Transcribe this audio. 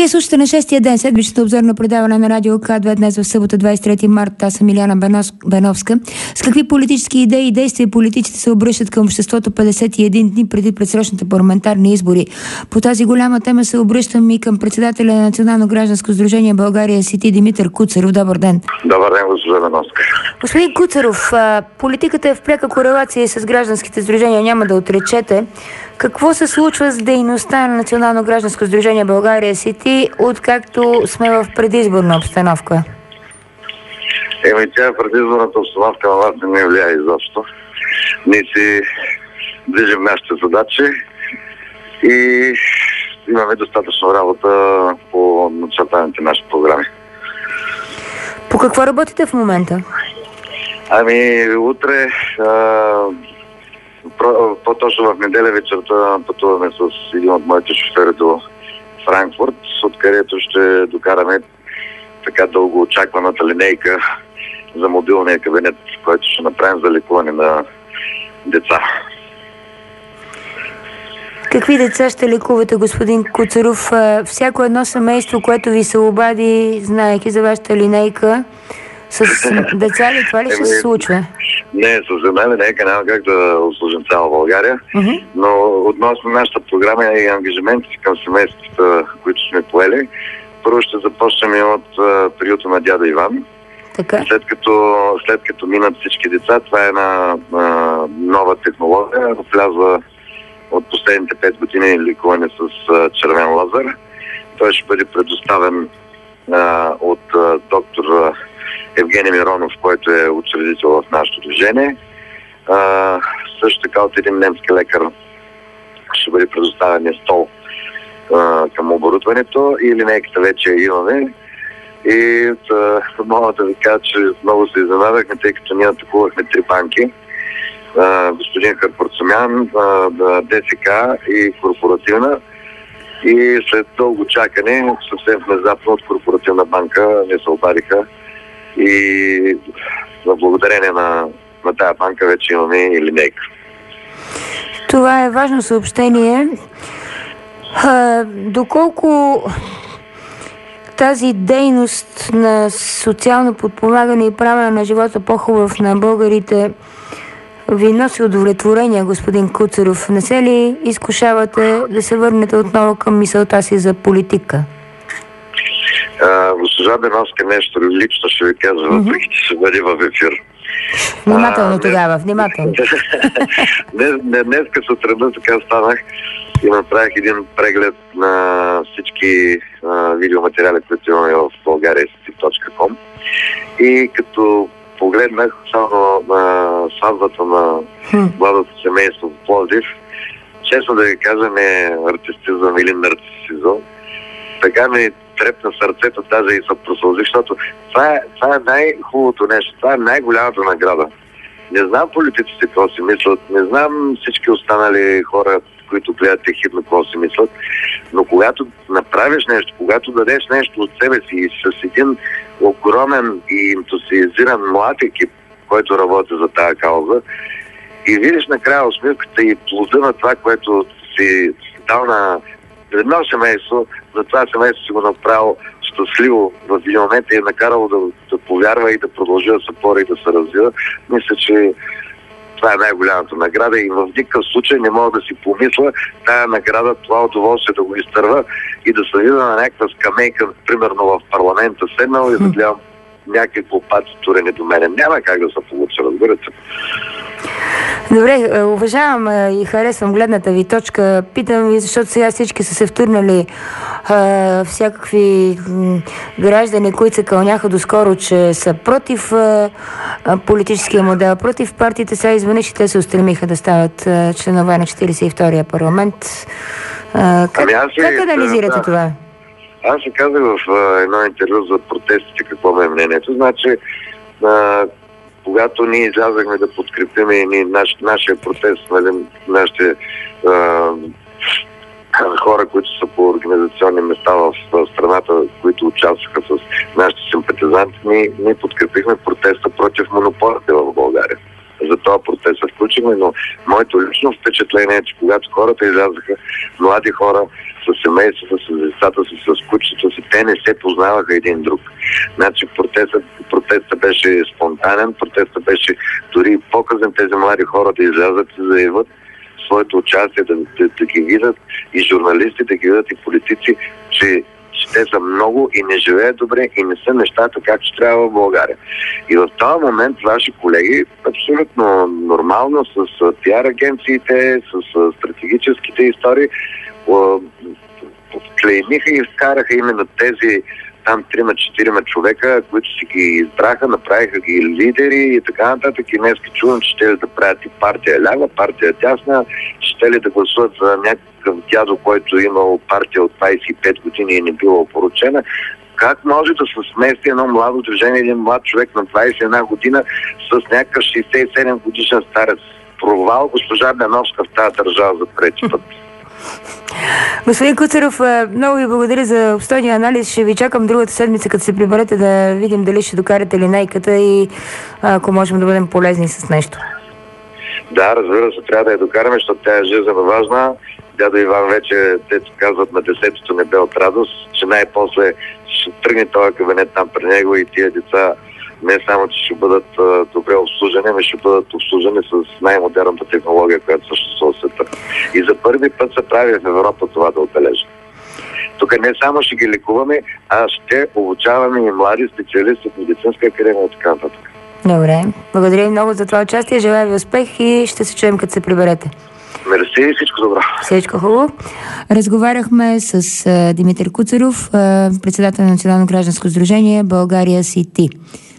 Вие слушате на 6-я ден седмичното обзорно предаване на Радио К2 днес в събота 23 марта. Аз съм Иляна Беновска. С какви политически идеи и действия политиците се обръщат към обществото 51 дни преди предсрочните парламентарни избори? По тази голяма тема се обръщам и към председателя на Национално гражданско сдружение България Сити Димитър Куцаров. Добър ден. Добър ден, госпожа Беновска. Господин Куцаров, политиката е в пряка корелация с гражданските сдружения, няма да отречете. Какво се случва с дейността на Национално гражданско сдружение България Сити, откакто сме в предизборна обстановка? Тя предизборната обстановка на вас не влияе изобщо. Ние си движим нашите задачи и имаме достатъчно работа по начертаните наши програми. По какво работите в момента? Утре, по-точно в неделя вечерта пътуваме с един от моите шофери до Франкфурт, откъдето ще докараме така дълго очакваната линейка за мобилния кабинет, който ще направим за лекуване на деца. Какви деца ще лекувате, господин Куцаров? Всяко едно семейство, което ви се обади, знаейки за вашата линейка, с деца ли това ли ще се случва? Не, с една линейка няма как да обслужим цяла България, но относно нашата програма и ангажиментите към семействата, които сме поели, първо ще започнем от приюта на дядо Иван. Така. След като минат всички деца, това е една нова технология, влязла от последните 5 години лекуване с червен лазер. Той ще бъде предоставен от доктор Евгений Миронов, който е учредител в нашето движение. Също така от един немски лекар ще бъде предоставен стол към оборудването и линейката вече имаме. И мога да ви кажа, че много се изненадахме, тъй като ние атакувахме 3 банки. Господин Харпорцумян, ДСК и Корпоративна. И след дълго чакане, съвсем внезапно от Корпоративна банка не се обадиха. И за благодарение на тая банка вече имаме и линейка. Това е важно съобщение. Доколко тази дейност на социално подпомагане и правене на живота по-хубав на българите ви носи удовлетворение, господин Куцаров? Не се ли изкушавате да се върнете отново към мисълта си за политика? Госпожа Беновска, нещо лично ще ви казва, въпреки че ще бъде в ефир. Внимателно тогава, внимателно. Днеска сутринта така станах и направих един преглед на всички видеоматериали, които имаме в bulgariacity.com и като погледнах само на сватбата на младото семейство в Пловдив, честно да ви кажа, не артистизъм или нарцисизъм, така ми трепна сърцето, даже и се просълзи, защото това е най-хубавото нещо, това е най-голямата награда. Не знам политиците какво си мислят, не знам всички останали хора, които гледат ехидно какво си мислят, но когато направиш нещо, когато дадеш нещо от себе си и с един огромен и ентусиазиран млад екип, който работи за тая кауза, и видиш накрая усмивката и плода на това, което си дал на едно семейство, за това семейство си го направил щастливо в един момент и е накарало да повярва и да продължи да се бори и да се развива. Мисля, че това е най-голямата награда и в никакъв случай не мога да си помисля тая награда, това удоволствие да го изтърва и да се видя на някаква скамейка, примерно в парламента, седнал и да гледам някакви глупаци турени до мене. Няма как да се получи, разбирате. Добре, уважавам и харесвам гледната ви точка. Питам ви, защото сега всички са се втурнали всякакви граждани, които се кълняха доскоро, че са против политическия модел, против партиите. Сега изведнъж те се устремиха да стават членове на 42-я парламент. Как анализирате това? Аз се казах в едно интервю за протестите какво е мнението. Значи, когато ние излязахме да подкрепим и нашия протест, нашите хора, които са по организационни места в страната, които участваха с нашите симпатизанти, ние подкрепихме протеста против монополите в България. За този процес се включихме, но моето лично впечатление е, че когато хората излязаха, млади хора с семействата, с децата си, с кучето си, те не се познаваха един друг. Значи протестът беше спонтанен, протестът беше дори показан тези млади хора да излязат и заявят своето участие, да ги видят и журналисти, да ги видят и политици, че те са много и не живеят добре и не са нещата както трябва в България. И в този момент ваши колеги абсолютно нормално с пиар агенциите, с стратегическите истории клеймиха и вкараха именно тези там 3-4 човека, които си ги избраха, направиха ги лидери и така нататък. И днес чувам, че ще ли да правят и партия лява, партия дясна, ще ли да гласуват за някакъв дядо, който имал партия от 25 години и не била опоручена. Как може да се смести едно младо движение, един млад човек на 21 година с някакъв 67 годишен старец? Провал госпожа Беновска в тази държава за трети път. Господин Куцаров, много ви благодаря за обстойния анализ. Ще ви чакам другата седмица, като се приберете, да видим дали ще докарате линейката и ако можем да бъдем полезни с нещо. Да, разбира се, трябва да я докараме, защото тя е жизненно важна. Дядо Иван вече, дето казват, на 10-то небе от радост, че най-после ще тръгне този кабинет там при него и тия деца не само, че ще бъдат добре обслужени, но ще бъдат обслужени с най-модерната технология, която съществува в света. И за първи път се прави в Европа това да отбележа. Тук не само ще ги лекуваме, а ще обучаваме и млади специалисти от медицинска академия и така нататък. Добре. Благодаря ви много за това участие. Желая ви успех и ще се чуем, като се приберете. Мерси и всичко добро. Всичко хубаво. Разговаряхме с Димитър Куцаров, председател на Национално гражданско сдружение България Сити.